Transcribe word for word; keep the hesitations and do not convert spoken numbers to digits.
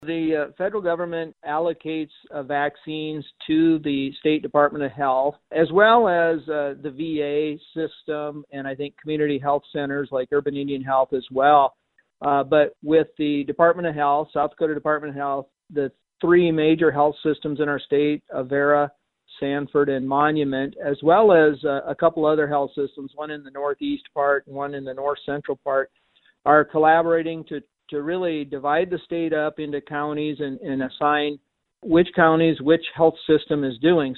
The uh, federal government allocates uh, vaccines to the State Department of Health, as well as uh, the V A system, and I think community health centers like Urban Indian Health as well. Uh, but with the Department of Health, South Dakota Department of Health, the three major health systems in our state, Avera, Sanford, and Monument, as well as uh, a couple other health systems, one in the northeast part and one in the north central part, are collaborating to to really divide the state up into counties and, and assign which counties which health system is doing.